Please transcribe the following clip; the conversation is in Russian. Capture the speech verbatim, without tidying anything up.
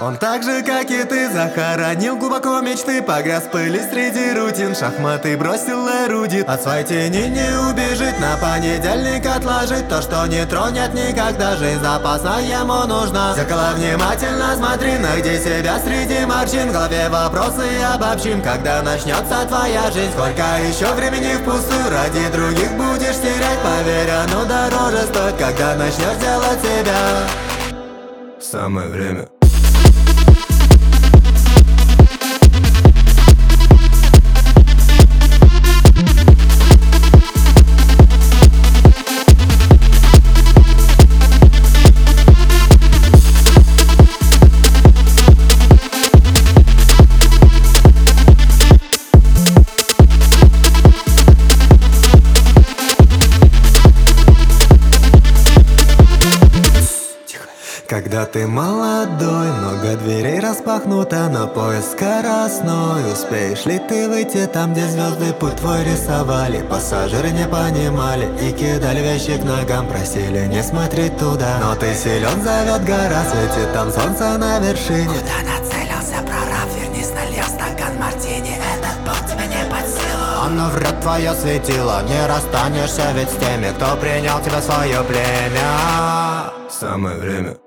Он так же, как и ты, захоронил глубоко мечты, погряз в пыли среди рутин, шахматы бросил эрудит. От своей тени не убежит, на понедельник отложить то, что не тронет никогда. Жизнь запасная ему нужна. В зеркало внимательно смотри, найди себя среди морщин. В голове вопросы обобщим, когда начнется твоя жизнь. Сколько еще времени впустую ради других будешь терять? Поверь, оно дороже стоит, когда начнешь делать себя. Самое время. Когда ты молодой, много дверей распахнуто, но поезд скоростной. Успеешь ли ты выйти там, где звезды путь твой рисовали? Пассажиры не понимали и кидали вещи к ногам, просили не смотреть туда. Но ты силен, зовет гора, светит там солнце на вершине. Куда нацелился прораб, вернись, нальешь стакан мартини. Этот путь тебе не под силу. Он врет твое светило, не расстанешься ведь с теми, кто принял тебя в свое племя. Самое время.